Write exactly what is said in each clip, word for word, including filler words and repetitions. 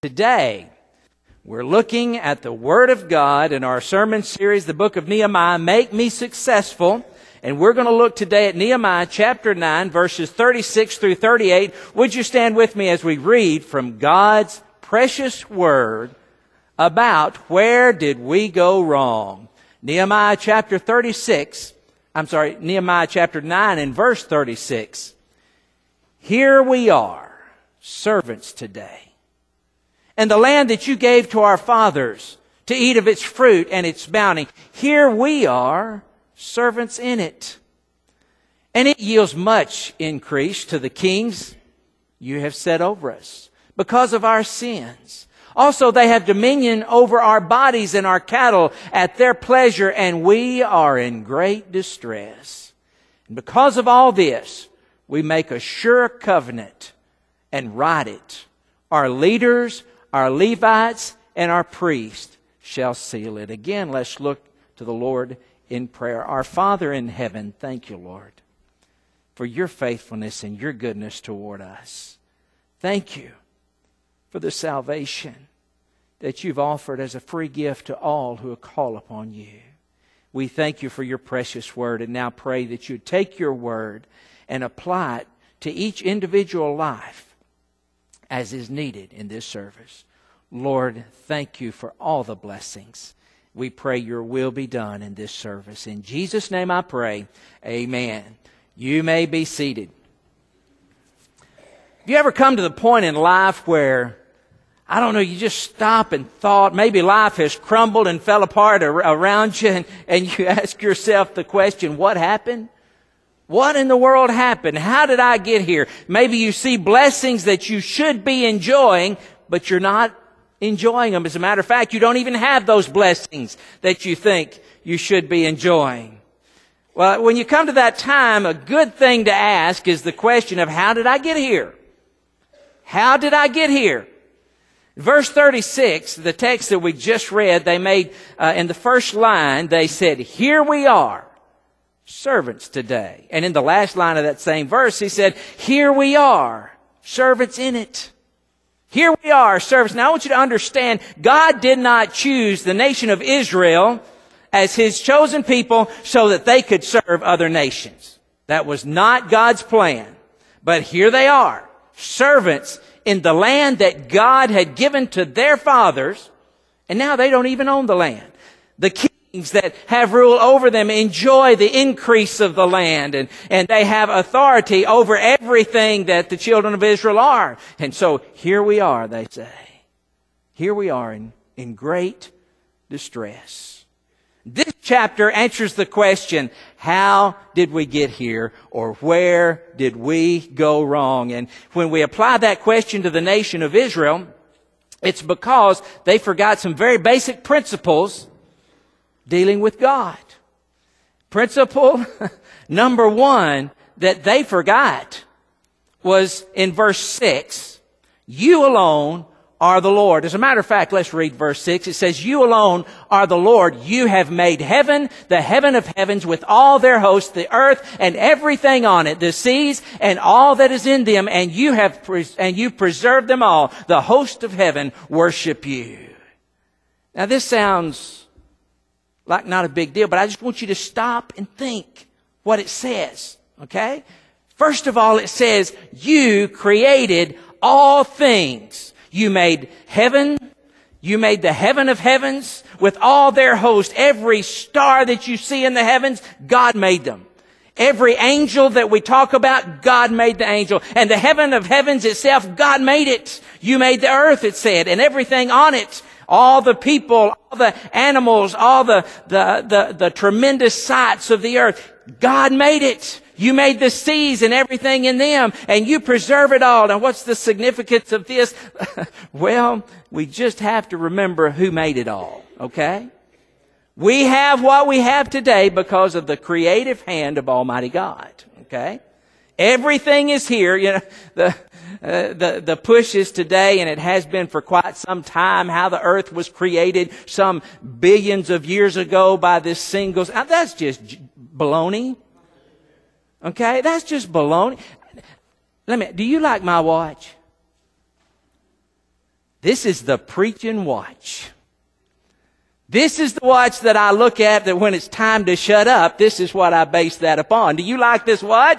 Today, we're looking at the Word of God in our sermon series, the book of Nehemiah, Make Me Successful. And we're going to look today at Nehemiah chapter nine, verses thirty-six through thirty-eight. Would you stand with me as we read from God's precious Word about where did we go wrong? Nehemiah chapter thirty-six, I'm sorry, Nehemiah chapter nine and verse thirty-six. Here we are, servants today. And the land that you gave to our fathers to eat of its fruit and its bounty, here we are, servants in it. And it yields much increase to the kings you have set over us because of our sins. Also, they have dominion over our bodies and our cattle at their pleasure, and we are in great distress. And because of all this, we make a sure covenant and write it. Our leaders, our Levites, and our priests shall seal it. Again, let's look to the Lord in prayer. Our Father in heaven, thank you, Lord, for your faithfulness and your goodness toward us. Thank you for the salvation that you've offered as a free gift to all who call upon you. We thank you for your precious word, and now pray that you take your word and apply it to each individual life as is needed in this service. Lord, thank you for all the blessings. We pray your will be done in this service. In Jesus' name I pray, amen. You may be seated. Have you ever come to the point in life where, I don't know, you just stop and thought, maybe life has crumbled and fell apart ar- around you, and, and you ask yourself the question, what happened? What in the world happened? How did I get here? Maybe you see blessings that you should be enjoying, but you're not enjoying them. As a matter of fact, you don't even have those blessings that you think you should be enjoying. Well, when you come to that time, a good thing to ask is the question of, how did I get here? How did I get here? Verse thirty-six, the text that we just read, they made, uh, in the first line, they said, here we are, servants today. And in the last line of that same verse, he said, here we are, servants in it. Here we are, servants. Now I want you to understand, God did not choose the nation of Israel as His chosen people so that they could serve other nations. That was not God's plan. But here they are, servants in the land that God had given to their fathers, and now they don't even own the land. The kings that have rule over them enjoy the increase of the land, and, and they have authority over everything that the children of Israel are. And so here we are, they say. Here we are in, in great distress. This chapter answers the question, how did we get here, or where did we go wrong? And when we apply that question to the nation of Israel, it's because they forgot some very basic principles dealing with God. Principle number one that they forgot was in verse six. You alone are the Lord. As a matter of fact, let's read verse six. It says, you alone are the Lord. You have made heaven, the heaven of heavens, with all their hosts, the earth and everything on it, the seas and all that is in them, and you have pres- and you preserved them all. The host of heaven worship you. Now this sounds like not a big deal, but I just want you to stop and think what it says, okay? First of all, it says, you created all things. You made heaven, you made the heaven of heavens with all their host. Every star that you see in the heavens, God made them. Every angel that we talk about, God made the angel. And the heaven of heavens itself, God made it. You made the earth, it said, and everything on it. All the people, all the animals, all the, the, the, the tremendous sights of the earth. God made it. You made the seas and everything in them, and you preserve it all. Now, what's the significance of this? Well, we just have to remember who made it all, okay? We have what we have today because of the creative hand of Almighty God, okay? Everything is here. You know, the, uh, the, the push is today, and it has been for quite some time, how the earth was created some billions of years ago by this single. Now, that's just baloney. Okay, that's just baloney. Let me, do you like my watch? This is the preaching watch. This is the watch that I look at that when it's time to shut up, this is what I base that upon. Do you like this watch?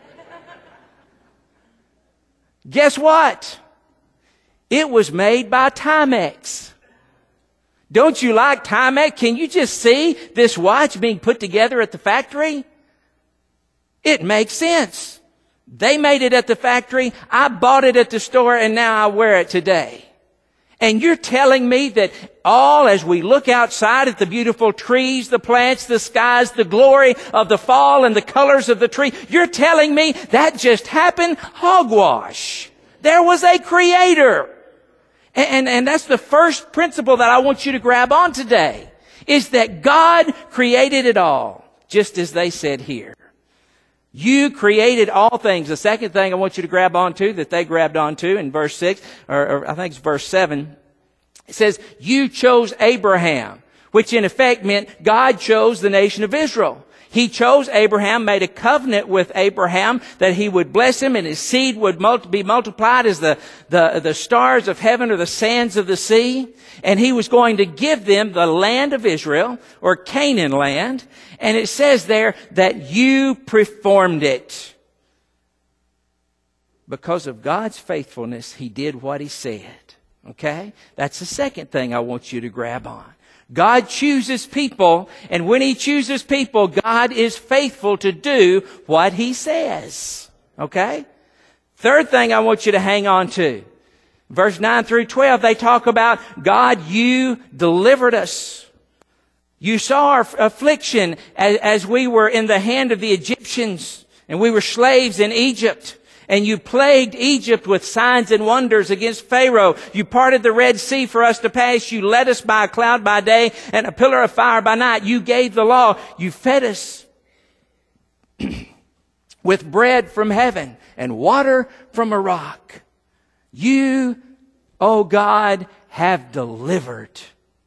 Guess what? It was made by Timex. Don't you like Timex? Can you just see this watch being put together at the factory? It makes sense. They made it at the factory. I bought it at the store and now I wear it today. And you're telling me that all as we look outside at the beautiful trees, the plants, the skies, the glory of the fall and the colors of the tree, you're telling me that just happened? Hogwash. There was a creator. And, and, and that's the first principle that I want you to grab on today, is that God created it all, just as they said here. You created all things. The second thing I want you to grab onto that they grabbed onto in verse six, or, or I think it's verse seven, it says, you chose Abraham, which in effect meant God chose the nation of Israel. He chose Abraham, made a covenant with Abraham that he would bless him and his seed would multi- be multiplied as the, the, the stars of heaven or the sands of the sea. And he was going to give them the land of Israel, or Canaan land. And it says there that you performed it. Because of God's faithfulness, he did what he said. Okay? That's the second thing I want you to grab on. God chooses people, and when he chooses people, God is faithful to do what he says. Okay? Third thing I want you to hang on to. Verse nine through twelve, they talk about, God, you delivered us. You saw our affliction as, as we were in the hand of the Egyptians, and we were slaves in Egypt. And you plagued Egypt with signs and wonders against Pharaoh. You parted the Red Sea for us to pass. You led us by a cloud by day and a pillar of fire by night. You gave the law. You fed us with bread from heaven and water from a rock. You, oh God, have delivered.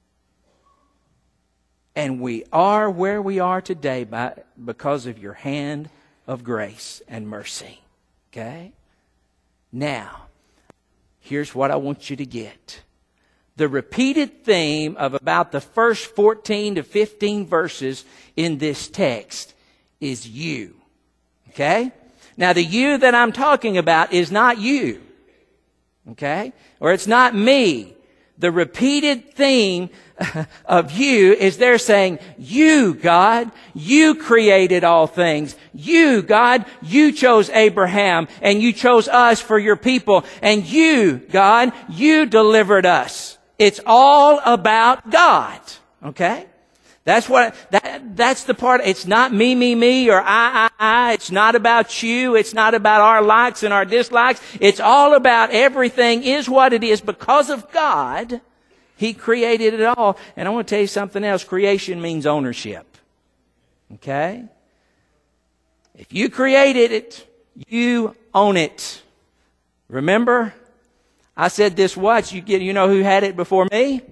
And we are where we are today by, because of your hand of grace and mercy. Okay? Now, here's what I want you to get. The repeated theme of about the first fourteen to fifteen verses in this text is you. Okay? Now, the you that I'm talking about is not you. Okay? Or it's not me. The repeated theme of you is they're saying, you, God, you created all things. You, God, you chose Abraham and you chose us for your people. And you, God, you delivered us. It's all about God. Okay? That's what, that, that's the part. It's not me, me, me, or I, I, I. It's not about you. It's not about our likes and our dislikes. It's all about everything is what it is because of God. He created it all. And I want to tell you something else. Creation means ownership. Okay? If you created it, you own it. Remember? I said this watch, you get, you know who had it before me?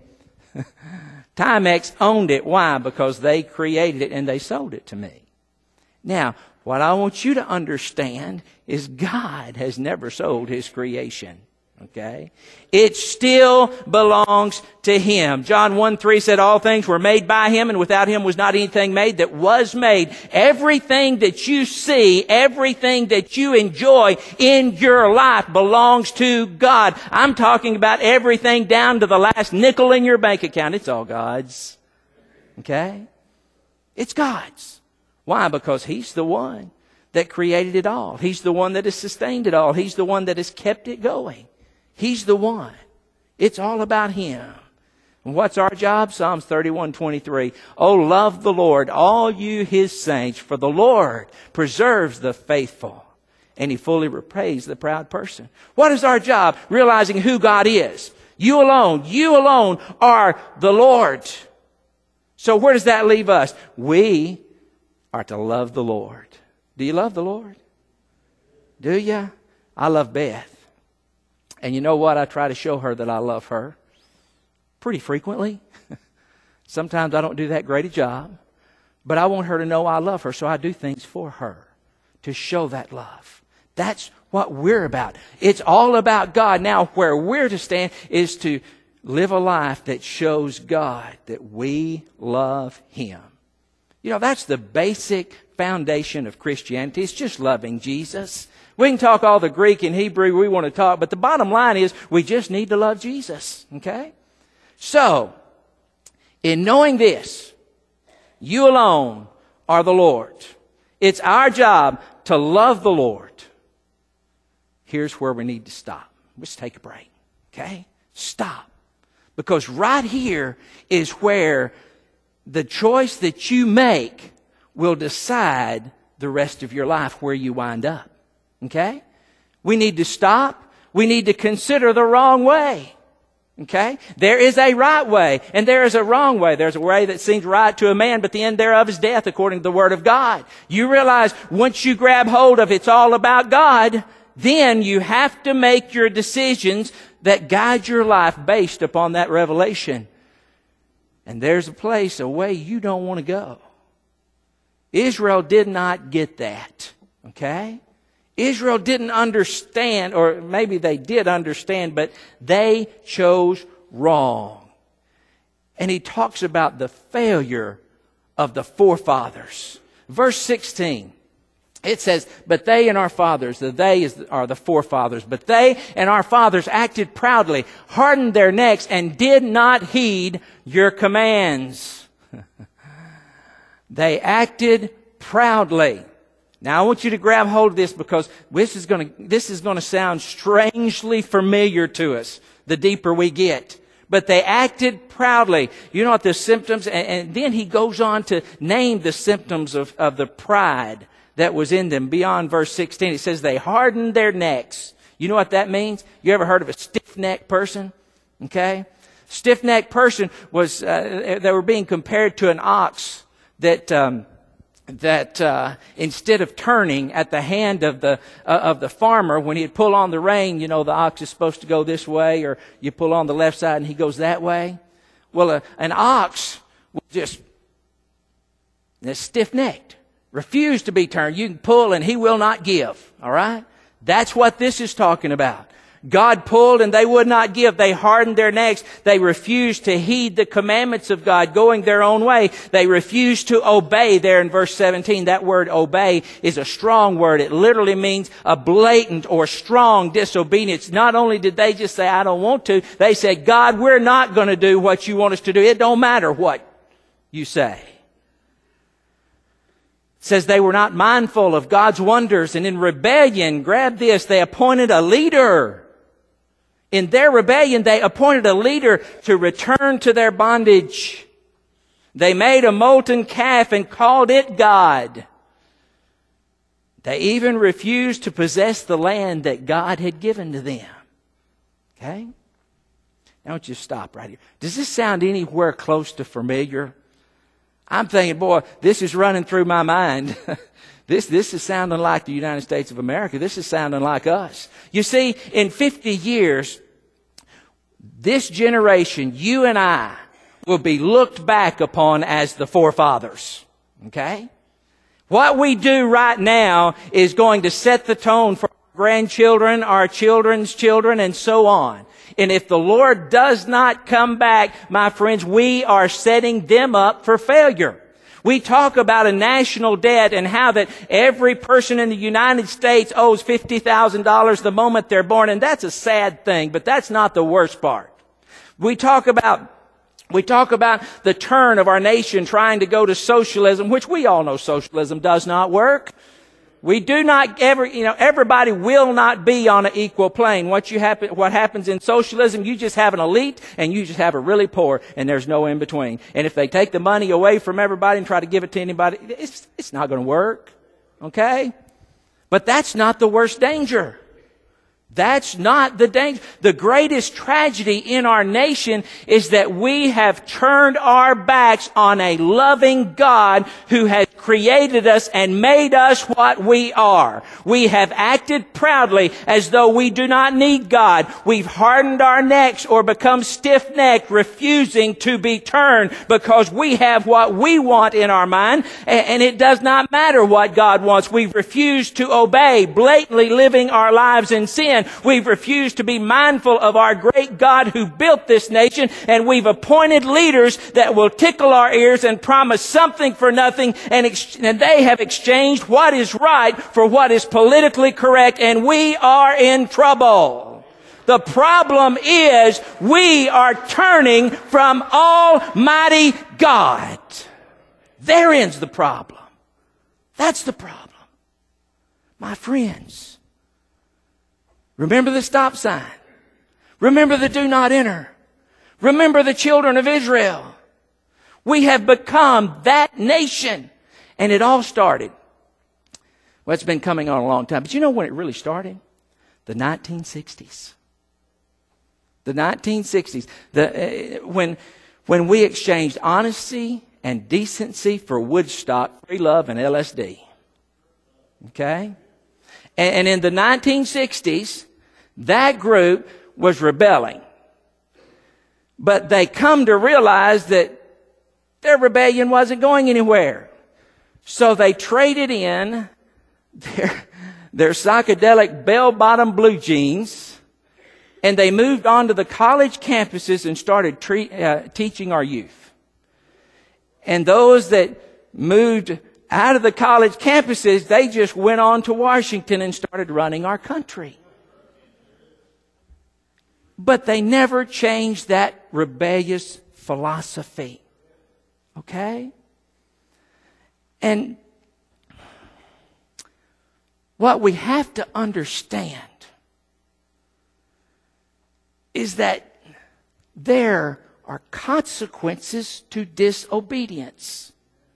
Timex owned it. Why? Because they created it and they sold it to me. Now, what I want you to understand is God has never sold his creation. Okay? It still belongs to him. John one three said all things were made by him, and without him was not anything made that was made. Everything that you see, everything that you enjoy in your life belongs to God. I'm talking about everything down to the last nickel in your bank account. It's all God's. Okay? It's God's. Why? Because he's the one that created it all. He's the one that has sustained it all. He's the one that has kept it going. He's the one. It's all about him. And what's our job? Psalms thirty-one twenty-three. Oh, love the Lord, all you his saints, for the Lord preserves the faithful, and he fully repays the proud person. What is our job? Realizing who God is. You alone, you alone are the Lord. So where does that leave us? We are to love the Lord. Do you love the Lord? Do you? I love Beth. And you know what? I try to show her that I love her pretty frequently. Sometimes I don't do that great a job. But I want her to know I love her, so I do things for her to show that love. That's what we're about. It's all about God. Now, where we're to stand is to live a life that shows God that we love Him. You know, that's the basic foundation of Christianity. It's just loving Jesus. We can talk all the Greek and Hebrew we want to talk, but the bottom line is we just need to love Jesus. Okay? So, in knowing this, you alone are the Lord. It's our job to love the Lord. Here's where we need to stop. Let's take a break. Okay? Stop. Because right here is where the choice that you make will decide the rest of your life, where you wind up. Okay? We need to stop. We need to consider the wrong way. Okay? There is a right way and there is a wrong way. There's a way that seems right to a man, but the end thereof is death, according to the Word of God. You realize once you grab hold of it's all about God, then you have to make your decisions that guide your life based upon that revelation. And there's a place, a way you don't want to go. Israel did not get that. Okay? Israel didn't understand, or maybe they did understand, but they chose wrong. And he talks about the failure of the forefathers. Verse sixteen, it says, but they and our fathers, the they is, are the forefathers, but they and our fathers acted proudly, hardened their necks, and did not heed your commands. They acted proudly. Now I want you to grab hold of this, because this is going to, this is going to sound strangely familiar to us the deeper we get. But they acted proudly. You know what the symptoms, and, and then he goes on to name the symptoms of, of the pride that was in them beyond verse sixteen. It says they hardened their necks. You know what that means? You ever heard of a stiff-necked person? Okay? Stiff-necked person was, uh, they were being compared to an ox that, um, that uh, instead of turning at the hand of the uh, of the farmer, when he'd pull on the rein, you know, the ox is supposed to go this way, or you pull on the left side and he goes that way. Well, uh, an ox was just stiff-necked, refused to be turned. You can pull and he will not give. All right? That's what this is talking about. God pulled and they would not give. They hardened their necks. They refused to heed the commandments of God, going their own way. They refused to obey. There in verse seventeen, that word obey is a strong word. It literally means a blatant or strong disobedience. Not only did they just say, I don't want to, they said, God, we're not going to do what you want us to do. It don't matter what you say. It says they were not mindful of God's wonders, and in rebellion, grab this, they appointed a leader. In their rebellion, they appointed a leader to return to their bondage. They made a molten calf and called it God. They even refused to possess the land that God had given to them. Okay? Now, don't you stop right here. Does this sound anywhere close to familiar? I'm thinking, boy, this is running through my mind. This, this is sounding like the United States of America. This is sounding like us. You see, in fifty years, this generation, you and I, will be looked back upon as the forefathers. Okay? What we do right now is going to set the tone for our grandchildren, our children's children, and so on. And if the Lord does not come back, my friends, we are setting them up for failure. We talk about a national debt and how that every person in the United States owes fifty thousand dollars the moment they're born, and that's a sad thing, but that's not the worst part. We talk about We talk about the turn of our nation trying to go to socialism, which we all know socialism does not work. We do not ever, you know, everybody will not be on an equal plane. What you happen, what happens in socialism, you just have an elite and you just have a really poor, and there's no in between. And if they take the money away from everybody and try to give it to anybody, it's, it's not going to work. Okay? But that's not the worst danger. That's not the danger. The greatest tragedy in our nation is that we have turned our backs on a loving God who has created us and made us what we are. We have acted proudly as though we do not need God. We've hardened our necks or become stiff-necked, refusing to be turned because we have what we want in our mind, and it does not matter what God wants. We've refused to obey, blatantly living our lives in sin. We've refused to be mindful of our great God who built this nation, and we've appointed leaders that will tickle our ears and promise something for nothing, and, ex- and they have exchanged what is right for what is politically correct, and we are in trouble. The problem is we are turning from Almighty God. There ends the problem. That's the problem. My friends, remember the stop sign. Remember the do not enter. Remember the children of Israel. We have become that nation. And it all started. Well, it's been coming on a long time. But you know when it really started? The nineteen sixties. The nineteen sixties. The, uh, when, when we exchanged honesty and decency for Woodstock, free love, and L S D. Okay? And, and in the nineteen sixties, that group was rebelling. But they come to realize that their rebellion wasn't going anywhere. So they traded in their, their psychedelic bell-bottom blue jeans, and they moved on to the college campuses and started tre- uh, teaching our youth. And those that moved out of the college campuses, they just went on to Washington and started running our country. But they never changed that rebellious philosophy. Okay? And what we have to understand is that there are consequences to disobedience.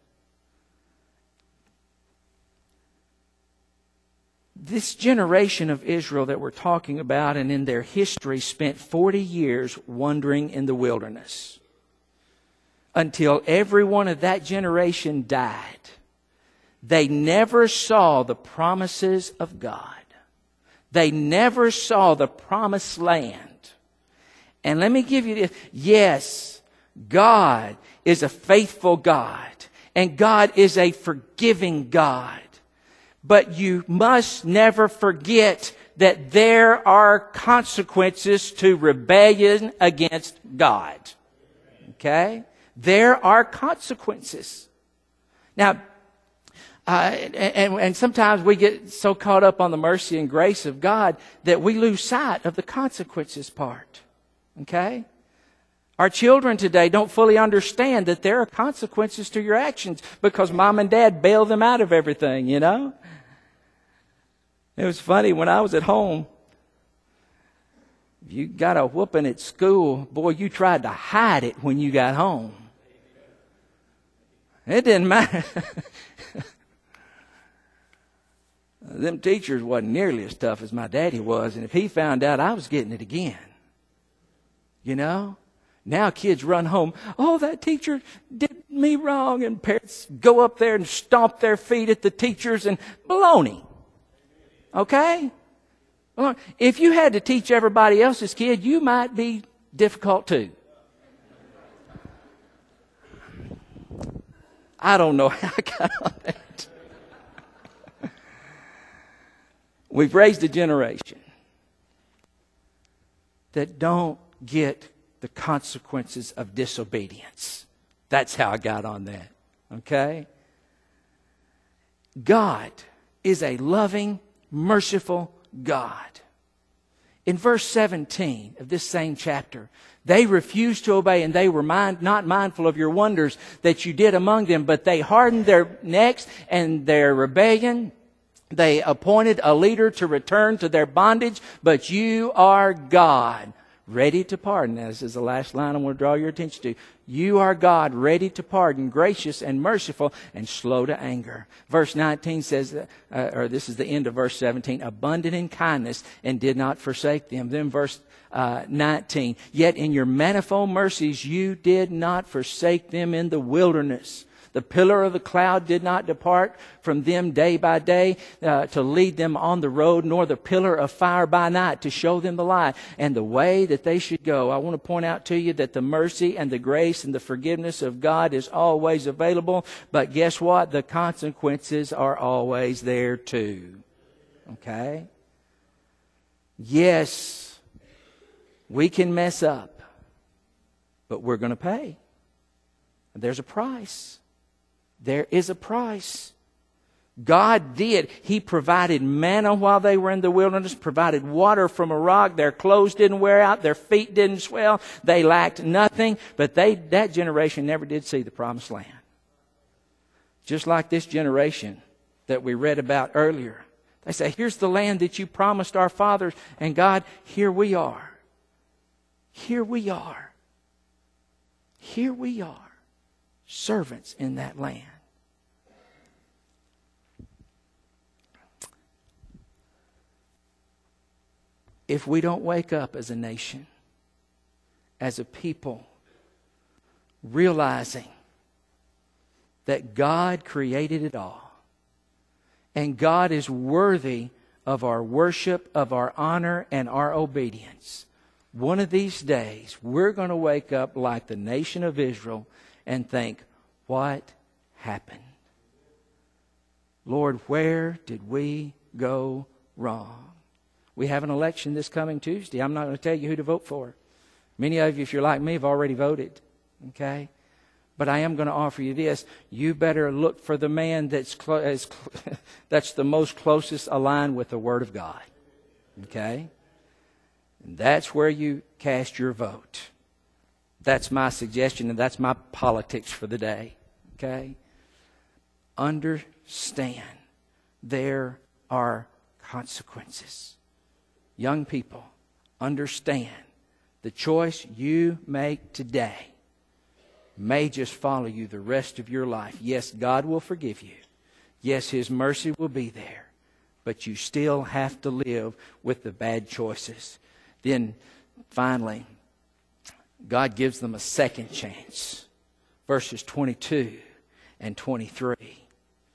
This generation of Israel that we're talking about and in their history spent forty years wandering in the wilderness until every one of that generation died. They never saw the promises of God. They never saw the promised land. And let me give you this. Yes, God is a faithful God, and God is a forgiving God. But you must never forget that there are consequences to rebellion against God. Okay? There are consequences. Now, uh, and, and sometimes we get so caught up on the mercy and grace of God that we lose sight of the consequences part. Okay? Our children today don't fully understand that there are consequences to your actions because mom and dad bail them out of everything, you know? It was funny, when I was at home, if you got a whooping at school, boy, you tried to hide it when you got home. It didn't matter. Them teachers wasn't nearly as tough as my daddy was, and if he found out, I was getting it again. You know? Now kids run home, oh, that teacher did me wrong, and parents go up there and stomp their feet at the teachers, and baloney. Okay? Well, if you had to teach everybody else's kid, you might be difficult too. I don't know how I got on that. We've raised a generation that don't get the consequences of disobedience. That's how I got on that. Okay? God is a loving, merciful God. In verse seventeen of this same chapter, they refused to obey, and they were mind, not mindful of your wonders that you did among them, but they hardened their necks and their rebellion. They appointed a leader to return to their bondage, but you are God. ready to pardon. Now, this is the last line I want to draw your attention to. You are God, ready to pardon, gracious and merciful, and slow to anger. Verse nineteen says, uh, or this is the end of verse seventeen, abundant in kindness and did not forsake them. Then verse uh, nineteen, yet in your manifold mercies you did not forsake them in the wilderness. The pillar of the cloud did not depart from them day by day uh, to lead them on the road, nor the pillar of fire by night to show them the light and the way that they should go. I want to point out to you that the mercy and the grace and the forgiveness of God is always available. But guess what? The consequences are always there too. Okay? Yes, we can mess up, but we're going to pay. There's a price. There is a price. God did. He provided manna while they were in the wilderness, provided water from a rock. Their clothes didn't wear out. Their feet didn't swell. They lacked nothing. But they, that generation never did see the promised land. Just like this generation that we read about earlier. They say, here's the land that you promised our fathers. And God, here we are. Here we are. Here we are. Servants in that land. If we don't wake up as a nation, as a people, realizing that God created it all, and God is worthy of our worship, of our honor, and our obedience, one of these days we're going to wake up like the nation of Israel and think, what happened? Lord, where did we go wrong? We have an election this coming Tuesday. I'm not going to tell you who to vote for. Many of you, if you're like me, have already voted. Okay? But I am going to offer you this. You better look for the man that's clo- as cl- that's the most closest aligned with the Word of God. Okay? And that's where you cast your vote. That's my suggestion, and that's my politics for the day. Okay? Understand there are consequences. Young people, understand the choice you make today may just follow you the rest of your life. Yes, God will forgive you. Yes, His mercy will be there. But you still have to live with the bad choices. Then, finally, God gives them a second chance. Verses twenty-two and twenty-three.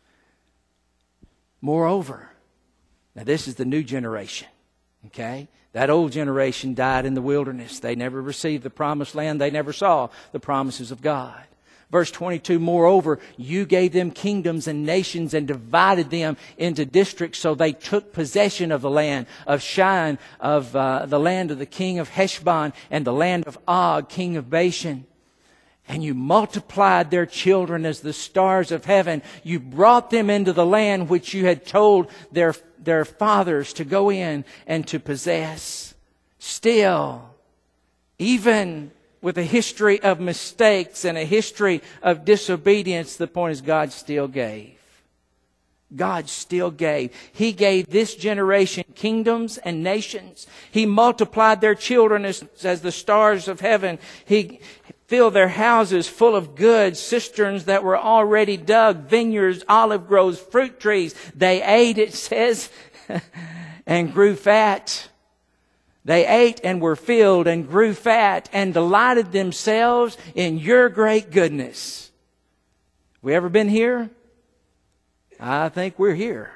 Moreover, now this is the new generation. Okay? That old generation died in the wilderness. They never received the promised land. They never saw the promises of God. Verse twenty-two, moreover, you gave them kingdoms and nations and divided them into districts, so they took possession of the land of Sihon, of uh, the land of the king of Heshbon, and the land of Og, king of Bashan. And you multiplied their children as the stars of heaven. You brought them into the land which you had told their, their fathers to go in and to possess. Still, even with a history of mistakes and a history of disobedience, the point is God still gave. God still gave. He gave this generation kingdoms and nations. He multiplied their children as, as the stars of heaven. He filled their houses full of goods, cisterns that were already dug, vineyards, olive groves, fruit trees. They ate, it says, and grew fat. They ate and were filled and grew fat and delighted themselves in your great goodness. We ever been here? I think we're here.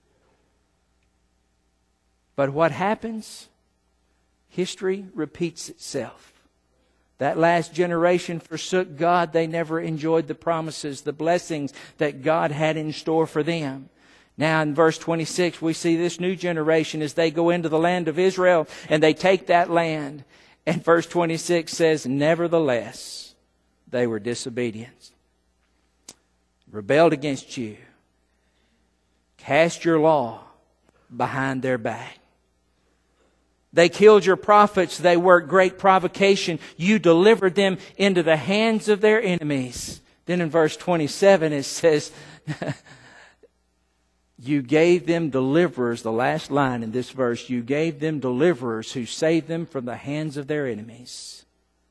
But what happens? History repeats itself. That last generation forsook God. They never enjoyed the promises, the blessings that God had in store for them. Now in verse twenty-six, we see this new generation as they go into the land of Israel and they take that land. And verse twenty-six says, nevertheless, they were disobedient, rebelled against you, cast your law behind their back. They killed your prophets. They worked great provocation. You delivered them into the hands of their enemies. Then in verse twenty-seven it says, You gave them deliverers, the last line in this verse, you gave them deliverers who saved them from the hands of their enemies.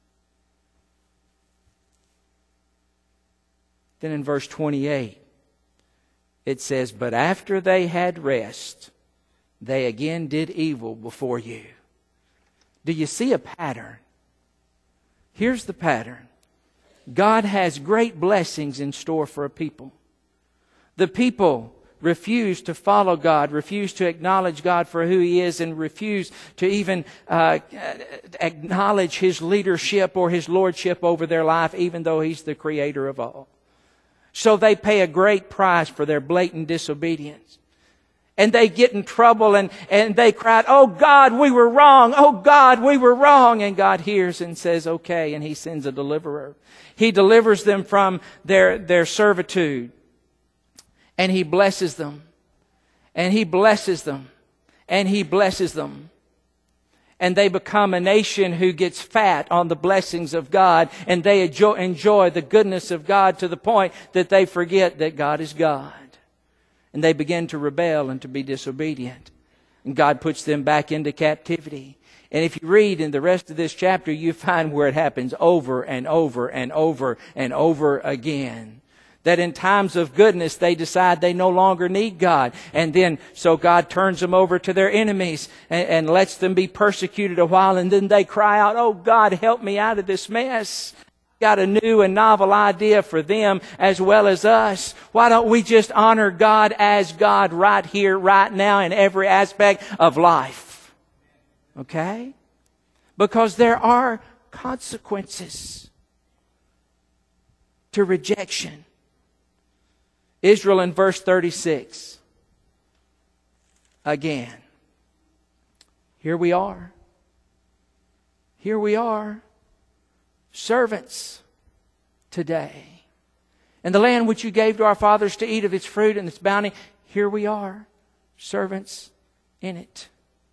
Then in verse twenty-eight, it says, but after they had rest, they again did evil before you. Do you see a pattern? Here's the pattern. God has great blessings in store for a people. The people refuse to follow God, refuse to acknowledge God for who He is, and refuse to even uh, acknowledge His leadership or His lordship over their life, even though He's the creator of all. So they pay a great price for their blatant disobedience. And they get in trouble and, and they cry, oh God, we were wrong. Oh God, we were wrong. And God hears and says, okay. And He sends a deliverer. He delivers them from their, their servitude. And He blesses them. And He blesses them. And He blesses them. And they become a nation who gets fat on the blessings of God. And they enjoy, enjoy the goodness of God to the point that they forget that God is God. And they begin to rebel and to be disobedient. And God puts them back into captivity. And if you read in the rest of this chapter, you find where it happens over and over and over and over again. That in times of goodness, they decide they no longer need God. And then, so God turns them over to their enemies and, and lets them be persecuted a while. And then they cry out, oh God, help me out of this mess. Got a new and novel idea for them as well as us. Why don't we just honor God as God right here, right now, in every aspect of life? Okay? Because there are consequences to rejection. Israel in verse thirty-six. Again. Here we are. Here we are. Servants today. And the land which you gave to our fathers to eat of its fruit and its bounty, here we are. Servants in it.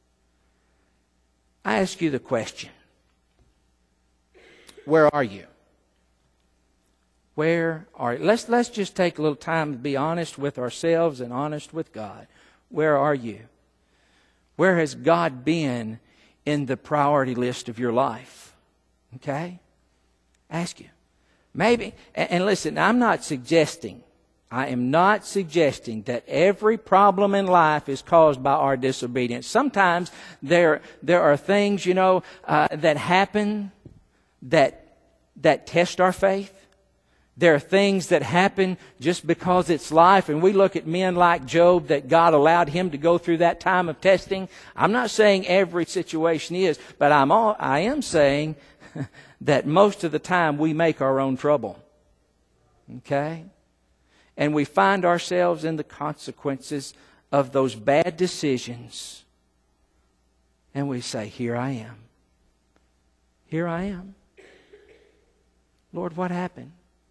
I ask you the question. Where are you? Where are you? Let's, let's just take a little time to be honest with ourselves and honest with God. Where are you? Where has God been in the priority list of your life? Okay? Ask you. Maybe, and, and listen, I'm not suggesting, I am not suggesting that every problem in life is caused by our disobedience. Sometimes there, there are things, you know, uh, that happen that, that test our faith. There are things that happen just because it's life, and we look at men like Job that God allowed him to go through that time of testing. I'm not saying every situation is, but I'm all, I am saying that most of the time we make our own trouble. Okay? And we find ourselves in the consequences of those bad decisions. And we say, here I am. Here I am. Lord, what happened?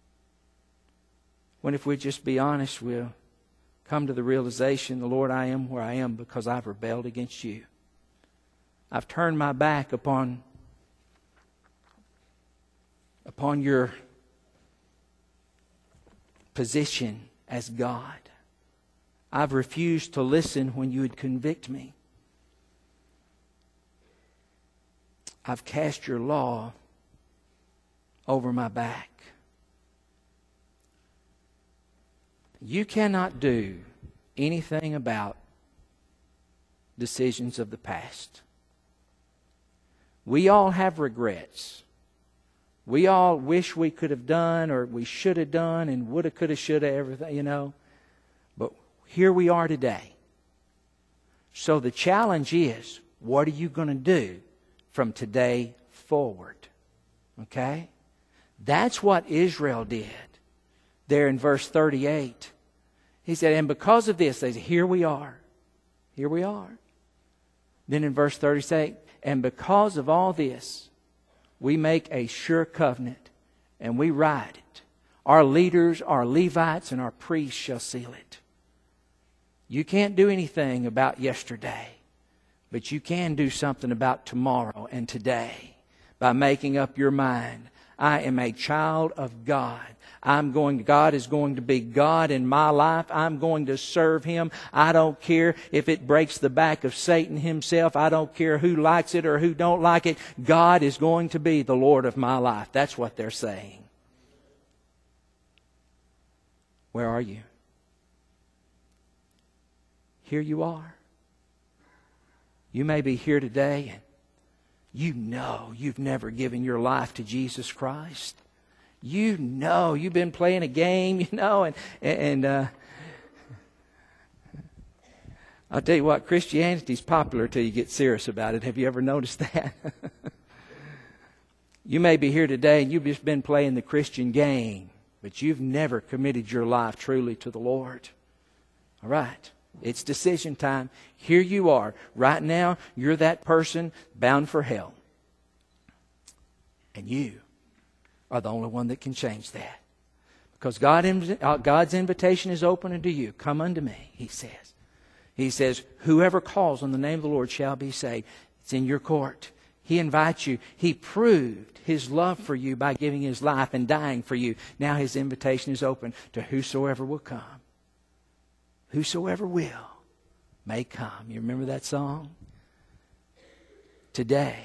When if we just be honest, we'll come to the realization, the Lord, I am where I am because I've rebelled against you. I've turned my back upon, upon your position as God. I've refused to listen when you would convict me. I've cast your law over my back. You cannot do anything about decisions of the past. We all have regrets. We all wish we could have done or we should have done and woulda, coulda, shoulda, everything, you know. But here we are today. So the challenge is, what are you going to do from today forward? Okay? That's what Israel did there in verse thirty-eight. He said, and because of this, they said, here we are. Here we are. Then in verse thirty-eight, and because of all this, we make a sure covenant, and we write it. Our leaders, our Levites, and our priests shall seal it. You can't do anything about yesterday, but you can do something about tomorrow and today by making up your mind. I am a child of God. I'm going, God is going to be God in my life. I'm going to serve Him. I don't care if it breaks the back of Satan himself. I don't care who likes it or who don't like it. God is going to be the Lord of my life. That's what they're saying. Where are you? Here you are. You may be here today and you know you've never given your life to Jesus Christ. You know you've been playing a game, you know, and, and uh, I'll tell you what, Christianity's popular till you get serious about it. Have you ever noticed that? You may be here today and you've just been playing the Christian game, but you've never committed your life truly to the Lord. All right. It's decision time. Here you are. Right now, you're that person bound for hell. And you are the only one that can change that. Because God, God's invitation is open unto you. Come unto me, He says. He says, whoever calls on the name of the Lord shall be saved. It's in your court. He invites you. He proved His love for you by giving His life and dying for you. Now His invitation is open to whosoever will come. Whosoever will may come. You remember that song? Today,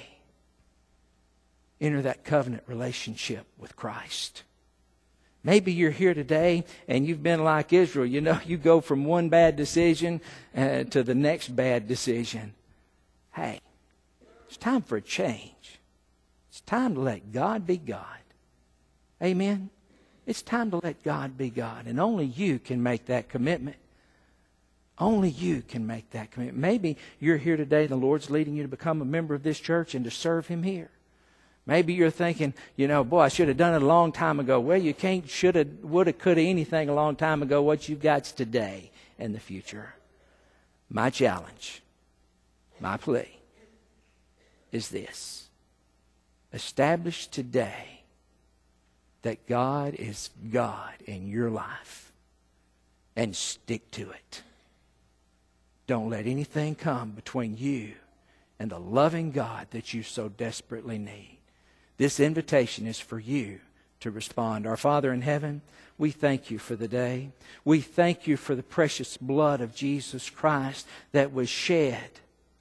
enter that covenant relationship with Christ. Maybe you're here today and you've been like Israel. You know, you go from one bad decision uh, to the next bad decision. Hey, it's time for a change. It's time to let God be God. Amen? It's time to let God be God. And only you can make that commitment. Only you can make that commitment. Maybe you're here today and the Lord's leading you to become a member of this church and to serve Him here. Maybe you're thinking, you know, boy, I should have done it a long time ago. Well, you can't, should have, would have, could have anything a long time ago. What you've got's today and the future. My challenge, my plea is this. Establish today that God is God in your life and stick to it. Don't let anything come between you and the loving God that you so desperately need. This invitation is for you to respond. Our Father in heaven, we thank you for the day. We thank you for the precious blood of Jesus Christ that was shed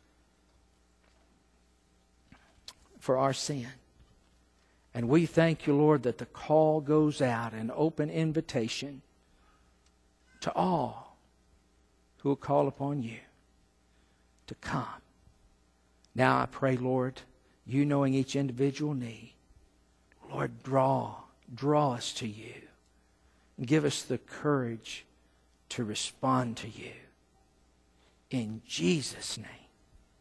for our sin. And we thank you, Lord, that the call goes out, an open invitation to all who will call upon you to come. Now I pray, Lord, you knowing each individual need, Lord, draw, draw us to you. And give us the courage to respond to you. In Jesus' name.